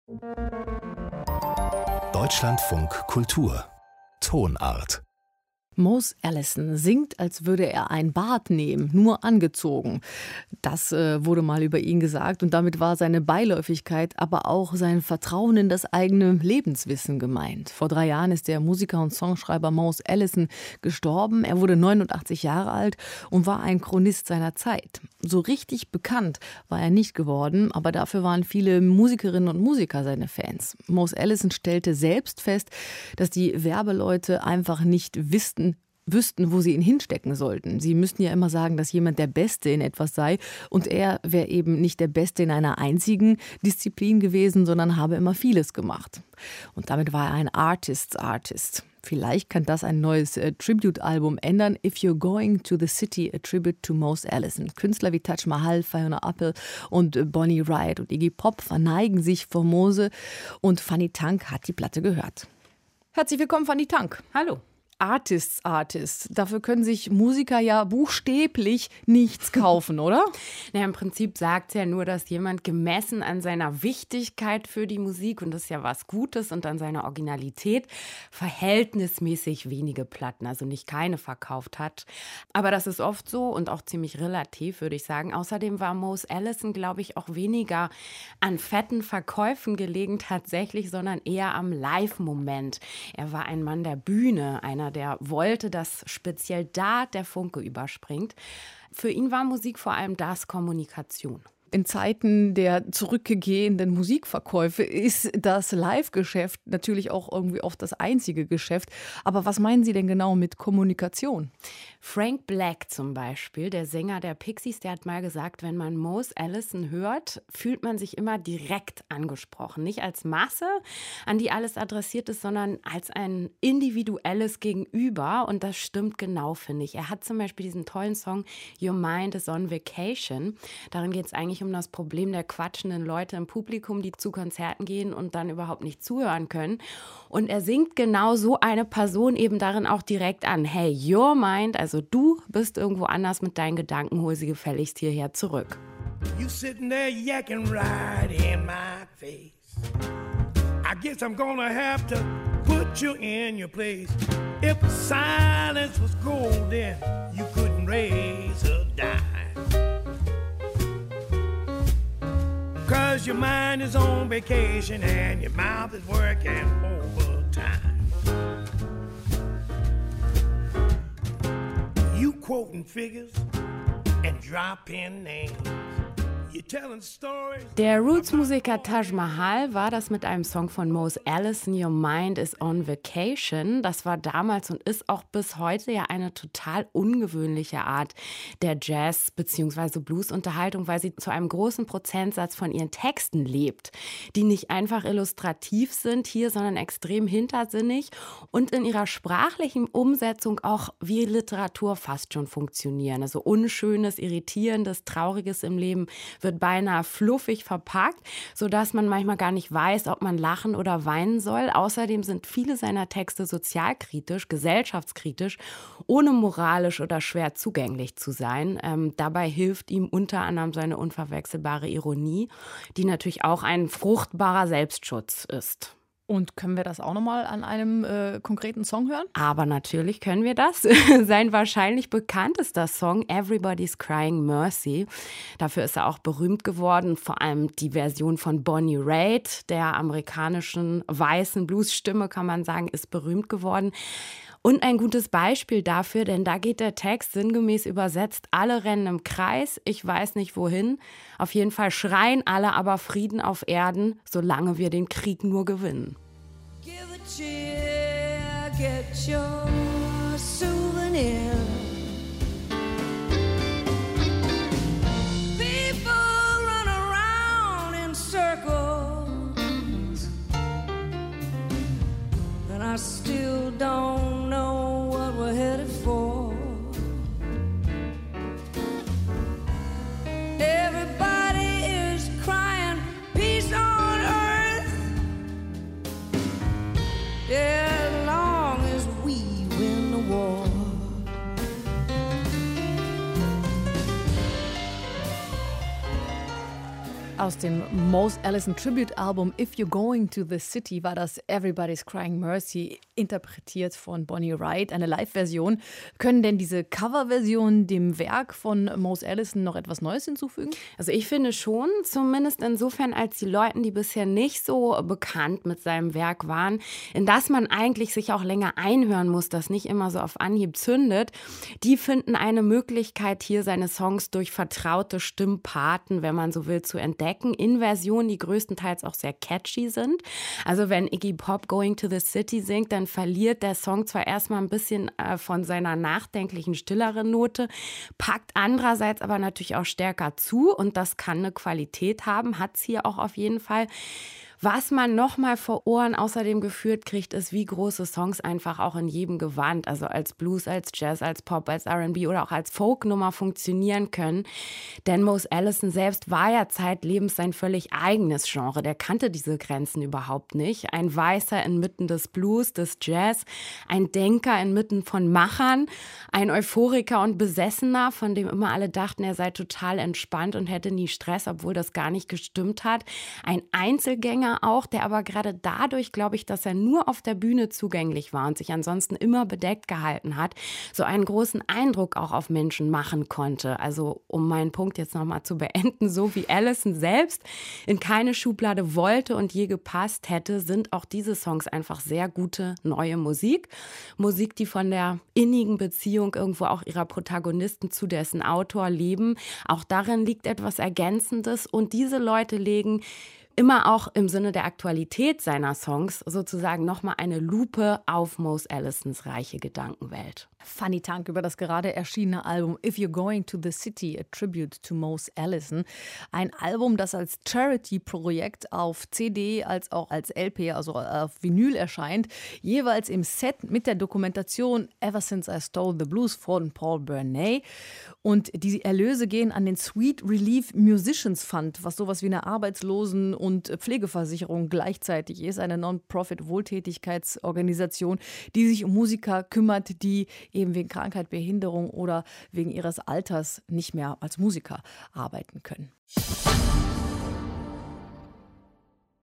Deutschlandfunk Kultur Tonart. Mose Allison singt, als würde er ein Bad nehmen, nur angezogen. Das wurde mal über ihn gesagt und damit war seine Beiläufigkeit, aber auch sein Vertrauen in das eigene Lebenswissen gemeint. Vor 3 Jahren ist der Musiker und Songschreiber Mose Allison gestorben. Er wurde 89 Jahre alt und war ein Chronist seiner Zeit. So richtig bekannt war er nicht geworden, aber dafür waren viele Musikerinnen und Musiker seine Fans. Mose Allison stellte selbst fest, dass die Werbeleute einfach nicht wüssten, wo sie ihn hinstecken sollten. Sie müssten ja immer sagen, dass jemand der Beste in etwas sei und er wäre eben nicht der Beste in einer einzigen Disziplin gewesen, sondern habe immer vieles gemacht. Und damit war er ein Artist's Artist. Vielleicht kann das ein neues Tribute-Album ändern. If You're Going to the City, a Tribute to Mose Allison. Künstler wie Taj Mahal, Fiona Apple und Bonnie Raitt und Iggy Pop verneigen sich vor Mose und Fanny Tank hat die Platte gehört. Herzlich willkommen, Fanny Tank. Hallo. Artist's Artist. Dafür können sich Musiker ja buchstäblich nichts kaufen, oder? Ja, im Prinzip sagt es ja nur, dass jemand gemessen an seiner Wichtigkeit für die Musik, und das ist ja was Gutes, und an seiner Originalität verhältnismäßig wenige Platten, also nicht keine verkauft hat. Aber das ist oft so und auch ziemlich relativ, würde ich sagen. Außerdem war Mose Allison, glaube ich, auch weniger an fetten Verkäufen gelegen tatsächlich, sondern eher am Live-Moment. Er war ein Mann der Bühne, einer, der wollte, dass speziell da der Funke überspringt. Für ihn war Musik vor allem das Kommunikation. In Zeiten der zurückgehenden Musikverkäufe ist das Live-Geschäft natürlich auch irgendwie oft das einzige Geschäft. Aber was meinen Sie denn genau mit Kommunikation? Frank Black zum Beispiel, der Sänger der Pixies, der hat mal gesagt, wenn man Mose Allison hört, fühlt man sich immer direkt angesprochen. Nicht als Masse, an die alles adressiert ist, sondern als ein individuelles Gegenüber. Und das stimmt genau, finde ich. Er hat zum Beispiel diesen tollen Song Your Mind is on Vacation. Darin geht es eigentlich um das Problem der quatschenden Leute im Publikum, die zu Konzerten gehen und dann überhaupt nicht zuhören können. Und er singt genau so eine Person eben darin auch direkt an. Hey, your mind, also du bist irgendwo anders mit deinen Gedanken, hol sie gefälligst hierher zurück. You sitting there yakking right in my face. I guess I'm gonna have to put you in your place. If silence was golden, you couldn't raise a dime. 'Cause your mind is on vacation and your mouth is working overtime. You quoting figures and dropping names. Der Roots-Musiker Taj Mahal war das mit einem Song von Mose Allison, Your Mind is on Vacation. Das war damals und ist auch bis heute ja eine total ungewöhnliche Art der Jazz- bzw. Blues-Unterhaltung, weil sie zu einem großen Prozentsatz von ihren Texten lebt, die nicht einfach illustrativ sind hier, sondern extrem hintersinnig und in ihrer sprachlichen Umsetzung auch wie Literatur fast schon funktionieren. Also Unschönes, Irritierendes, Trauriges im Leben wird beinahe fluffig verpackt, sodass man manchmal gar nicht weiß, ob man lachen oder weinen soll. Außerdem sind viele seiner Texte sozialkritisch, gesellschaftskritisch, ohne moralisch oder schwer zugänglich zu sein. Dabei hilft ihm unter anderem seine unverwechselbare Ironie, die natürlich auch ein fruchtbarer Selbstschutz ist. Und können wir das auch nochmal an einem konkreten Song hören? Aber natürlich können wir das. Sein wahrscheinlich bekanntester Song, Everybody's Crying Mercy. Dafür ist er auch berühmt geworden. Vor allem die Version von Bonnie Raitt, der amerikanischen weißen Bluesstimme, kann man sagen, ist berühmt geworden. Und ein gutes Beispiel dafür, denn da geht der Text sinngemäß übersetzt, alle rennen im Kreis, ich weiß nicht wohin. Auf jeden Fall schreien alle aber Frieden auf Erden, solange wir den Krieg nur gewinnen. Give a cheer, get your souvenir. People run around in circles, and I still don't know what we're headed for. Everybody is crying peace on earth, yeah, as long as we win the war. Aus dem Mose Allison Tribute-Album If You're Going to the City war das Everybody's Crying Mercy, interpretiert von Bonnie Wright, eine Live-Version. Können denn diese Coverversionen dem Werk von Mose Allison noch etwas Neues hinzufügen? Also ich finde schon, zumindest insofern, als die Leute, die bisher nicht so bekannt mit seinem Werk waren, in das man eigentlich sich auch länger einhören muss, das nicht immer so auf Anhieb zündet, die finden eine Möglichkeit, hier seine Songs durch vertraute Stimmpaten, wenn man so will, zu entdecken, in Versionen, die größtenteils auch sehr catchy sind. Also wenn Iggy Pop Going to the City singt, dann verliert der Song zwar erstmal ein bisschen von seiner nachdenklichen, stilleren Note, packt andererseits aber natürlich auch stärker zu und das kann eine Qualität haben, hat es hier auch auf jeden Fall. Was man nochmal vor Ohren außerdem geführt kriegt, ist, wie große Songs einfach auch in jedem Gewand, also als Blues, als Jazz, als Pop, als R&B oder auch als Folknummer funktionieren können. Denn Mose Allison selbst war ja zeitlebens sein völlig eigenes Genre. Der kannte diese Grenzen überhaupt nicht. Ein Weißer inmitten des Blues, des Jazz, ein Denker inmitten von Machern, ein Euphoriker und Besessener, von dem immer alle dachten, er sei total entspannt und hätte nie Stress, obwohl das gar nicht gestimmt hat. Ein Einzelgänger auch, der aber gerade dadurch, glaube ich, dass er nur auf der Bühne zugänglich war und sich ansonsten immer bedeckt gehalten hat, so einen großen Eindruck auch auf Menschen machen konnte. Also um meinen Punkt jetzt nochmal zu beenden, so wie Allison selbst in keine Schublade wollte und je gepasst hätte, sind auch diese Songs einfach sehr gute neue Musik. Musik, die von der innigen Beziehung irgendwo auch ihrer Protagonisten zu dessen Autor leben. Auch darin liegt etwas Ergänzendes und diese Leute legen immer auch im Sinne der Aktualität seiner Songs sozusagen nochmal eine Lupe auf Mose Allisons reiche Gedankenwelt. Fanny Tank über das gerade erschienene Album If You're Going to the City, a Tribute to Mose Allison. Ein Album, das als Charity-Projekt auf CD als auch als LP, also auf Vinyl erscheint, jeweils im Set mit der Dokumentation Ever Since I Stole the Blues von Paul Bernay. Und die Erlöse gehen an den Sweet Relief Musicians Fund, was sowas wie eine Arbeitslosen- und Pflegeversicherung gleichzeitig ist. Eine Non-Profit-Wohltätigkeitsorganisation, die sich um Musiker kümmert, die eben wegen Krankheit, Behinderung oder wegen ihres Alters nicht mehr als Musiker arbeiten können.